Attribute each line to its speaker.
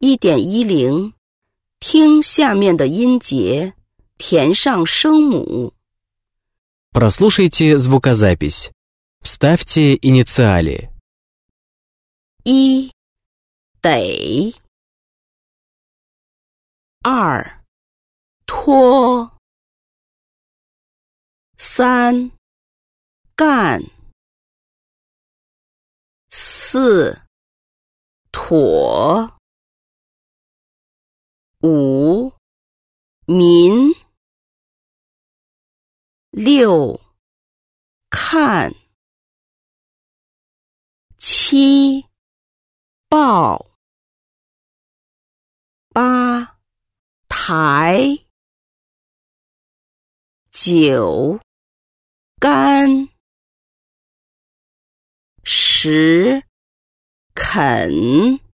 Speaker 1: 1.10， 听下面的音节，填上声母。
Speaker 2: Прослушайте звукозапись. Вставьте инициали.
Speaker 1: 1. 得 2. 拖 3. 干 4. 妥 5. 民 6. 看 7. 报 8. 台 9. 干 10. 肯